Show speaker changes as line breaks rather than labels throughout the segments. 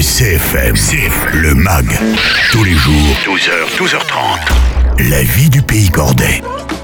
CFM, le MAG, tous les jours, 12h, 12h30. La vie du pays cordais.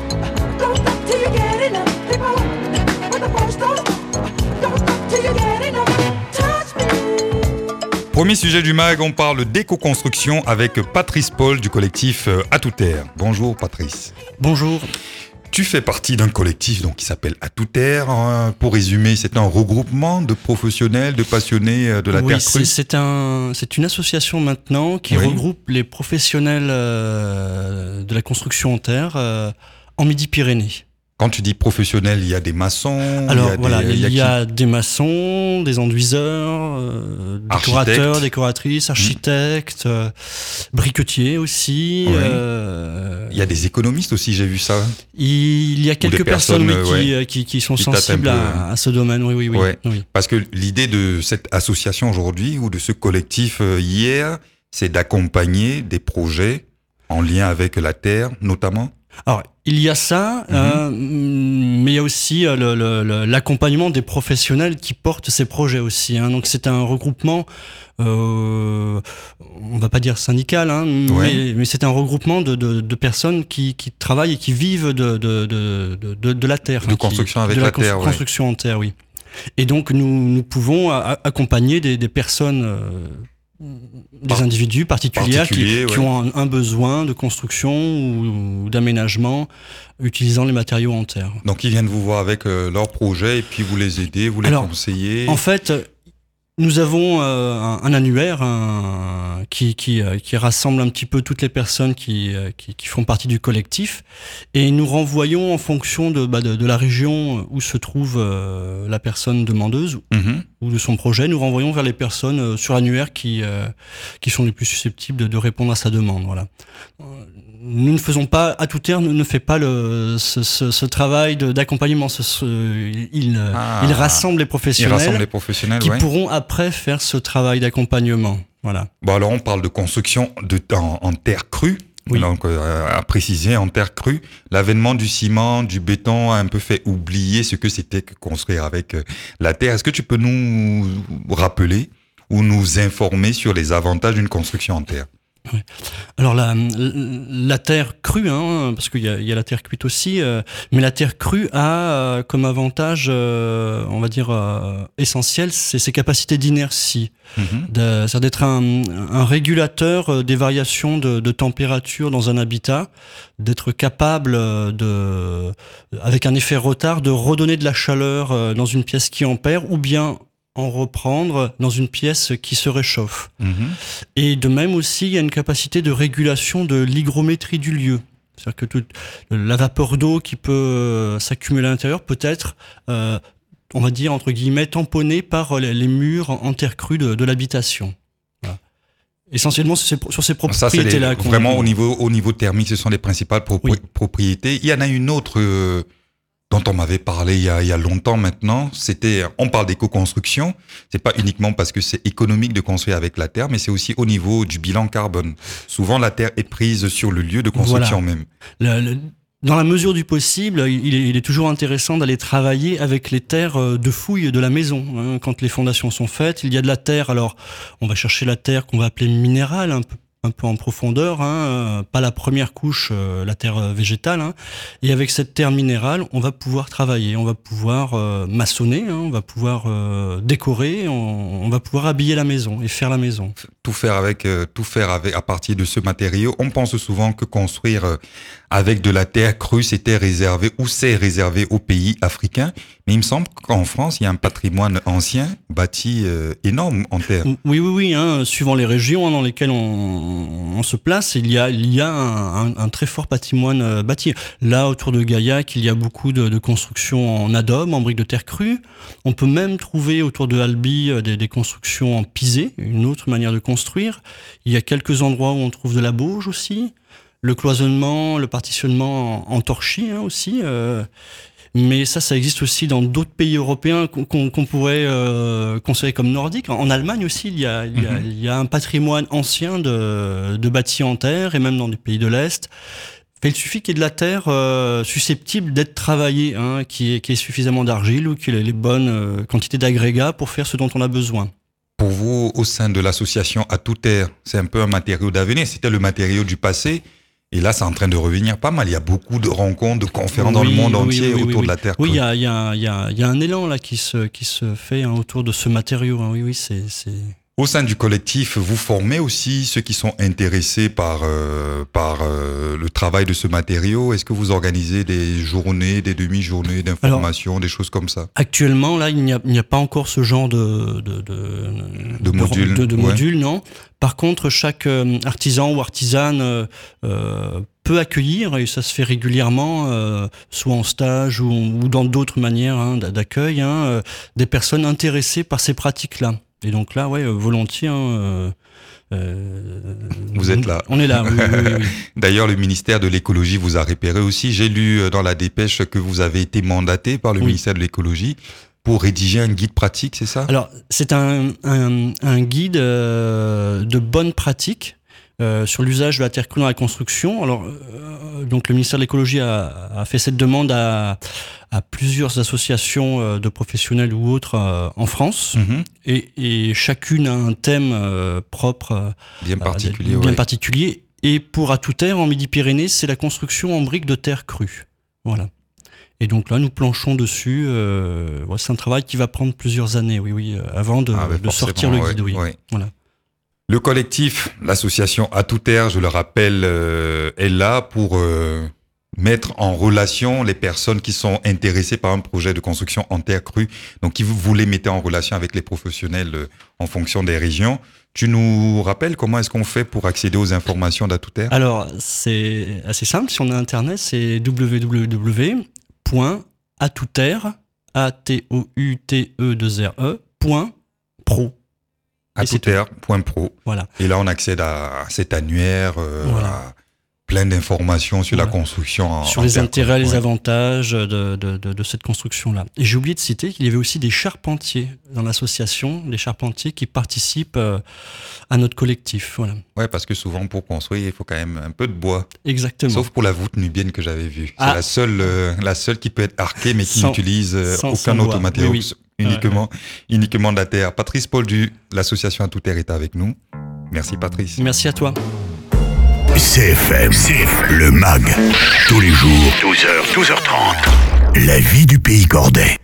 Premier sujet du MAG, on parle d'éco-construction avec Patrice Paul du collectif À Tout Terre. Bonjour Patrice.
Bonjour.
Tu fais partie d'un collectif donc, qui s'appelle À Tout Terre. Pour résumer, c'est un regroupement de professionnels, de passionnés de la terre crue.
C'est une association maintenant qui regroupe les professionnels de la construction en terre en Midi-Pyrénées.
Quand tu dis professionnel, il y a des maçons.
Alors il y a des maçons, des enduiseurs, décorateurs, décoratrices, architectes, briquetiers aussi.
Oui. Il y a des économistes aussi, j'ai vu ça.
Il y a quelques personnes qui sont sensibles à ce domaine. Oui.
Parce que l'idée de cette association aujourd'hui ou de ce collectif hier, c'est d'accompagner des projets en lien avec la terre, notamment.
Alors, il y a ça, mais il y a aussi l'accompagnement des professionnels qui portent ces projets aussi. Donc, c'est un regroupement, on va pas dire syndical, mais c'est un regroupement de personnes qui travaillent et qui vivent de la terre.
De construction avec la terre,
construction en terre, oui. Et donc, nous pouvons accompagner des personnes... des individus particuliers qui ont un besoin de construction ou d'aménagement utilisant les matériaux en terre.
Donc ils viennent vous voir avec leur projet et puis vous les aidez, vous les conseillez.
En fait, nous avons un annuaire qui rassemble un petit peu toutes les personnes qui font partie du collectif et nous renvoyons en fonction de la région où se trouve la personne demandeuse ou de son projet, nous renvoyons vers les personnes sur l'annuaire qui sont les plus susceptibles de répondre à sa demande. Voilà. Nous ne faisons pas, À Tout Terre ne fait pas ce travail d'accompagnement. Il rassemble les professionnels qui pourront après faire ce travail d'accompagnement. Voilà.
Bon, alors on parle de construction en terre crue. Oui. Donc, à préciser, en terre crue, l'avènement du ciment, du béton a un peu fait oublier ce que c'était que construire avec la terre. Est-ce que tu peux nous rappeler ou nous informer sur les avantages d'une construction en terre ?
Oui. Alors la terre crue, parce qu'il y a la terre cuite aussi, mais la terre crue a comme avantage, on va dire essentiel, c'est ses capacités d'inertie, c'est-à-dire d'être un régulateur des variations de température dans un habitat, d'être capable avec un effet retard, de redonner de la chaleur dans une pièce qui ampère, ou bien en reprendre dans une pièce qui se réchauffe. Et de même aussi, il y a une capacité de régulation de l'hygrométrie du lieu. C'est-à-dire que toute la vapeur d'eau qui peut s'accumuler à l'intérieur peut être, on va dire, entre guillemets, tamponnée par les murs en terre crue de l'habitation. Voilà. Essentiellement, sur ces propriétés-là.
Vraiment, au niveau thermique, ce sont les principales propriétés. Il y en a une autre... dont on m'avait parlé il y a longtemps maintenant, on parle d'éco-construction, c'est pas uniquement parce que c'est économique de construire avec la terre, mais c'est aussi au niveau du bilan carbone. Souvent, la terre est prise sur le lieu de construction même.
Dans la mesure du possible, il est toujours intéressant d'aller travailler avec les terres de fouille de la maison. Quand les fondations sont faites, il y a de la terre, alors on va chercher la terre qu'on va appeler minérale, un peu en profondeur, pas la première couche, la terre végétale. Et avec cette terre minérale, on va pouvoir travailler, on va pouvoir maçonner, on va pouvoir décorer, on va pouvoir habiller la maison et faire la maison.
Tout faire avec à partir de ce matériau. On pense souvent que construire avec de la terre crue, c'est réservé aux pays africains. Mais il me semble qu'en France, il y a un patrimoine ancien bâti énorme en terre.
Oui. Suivant les régions dans lesquelles on se place, il y a un très fort patrimoine bâti. Là, autour de Gaillac, il y a beaucoup de constructions en adobe, en briques de terre crue. On peut même trouver autour de Albi des constructions en pisé, une autre manière de construire. Il y a quelques endroits où on trouve de la bauge aussi. Le cloisonnement, le partitionnement en torchis aussi. Mais ça existe aussi dans d'autres pays européens qu'on pourrait considérer comme nordiques. En Allemagne aussi, il y a un patrimoine ancien de bâtis en terre, et même dans des pays de l'Est. Il suffit qu'il y ait de la terre susceptible d'être travaillée, qui ait suffisamment d'argile ou qu'il ait les bonnes quantités d'agrégats pour faire ce dont on a besoin.
Pour vous, au sein de l'association À Toute Terre, c'est un peu un matériau d'avenir. C'était le matériau du passé. Et là, c'est en train de revenir pas mal. Il y a beaucoup de rencontres, de conférences dans le monde entier autour de la Terre crue.
Oui, il y a un élan là qui se fait autour de ce matériau. Oui, c'est...
Au sein du collectif, vous formez aussi ceux qui sont intéressés par le travail de ce matériau. Est-ce que vous organisez des journées, des demi-journées d'information, des choses comme ça?
Actuellement, là, il n'y a pas encore ce genre de module, non. Par contre, chaque artisan ou artisane peut accueillir, et ça se fait régulièrement, soit en stage ou dans d'autres manières d'accueil, des personnes intéressées par ces pratiques-là. Et donc là, volontiers.
Vous êtes là.
On est là, oui.
D'ailleurs, le ministère de l'écologie vous a repéré aussi. J'ai lu dans la dépêche que vous avez été mandaté par le ministère de l'écologie pour rédiger un guide pratique, c'est ça?
Alors, c'est un guide de bonnes pratiques sur l'usage de la terre crue dans la construction. Alors, donc le ministère de l'écologie a fait cette demande à plusieurs associations de professionnels ou autres en France, et chacune a un thème propre,
bien
particulier. Et pour À Toute Terre, en Midi-Pyrénées, c'est la construction en briques de terre crue. Voilà. Et donc là, nous planchons dessus. C'est un travail qui va prendre plusieurs années, avant de sortir le guide. Voilà.
Le collectif, l'association À Toute Terre, je le rappelle, est là pour mettre en relation les personnes qui sont intéressées par un projet de construction en terre crue. Donc, vous les mettez en relation avec les professionnels en fonction des régions. Tu nous rappelles comment est-ce qu'on fait pour accéder aux informations d'À Toute Terre?
Alors, c'est assez simple. Si on a Internet, c'est www.atouterre.pro.
atouterre.pro.
Voilà.
Et là, on accède à cet annuaire, à plein d'informations sur la construction.
Sur les intérêts, les avantages de cette construction-là. Et j'ai oublié de citer qu'il y avait aussi des charpentiers dans l'association, des charpentiers qui participent à notre collectif. Voilà.
Ouais, parce que souvent, pour construire, il faut quand même un peu de bois.
Exactement.
Sauf pour la voûte nubienne que j'avais vue. C'est la seule qui peut être arquée, mais qui n'utilise aucun autre matériau. Uniquement de la terre. Patrice Poldu, l'association À Toute Terre est avec nous. Merci Patrice.
Merci à toi.
CFM, le MAG, tous les jours, 12h, 12h30. La vie du pays cordais.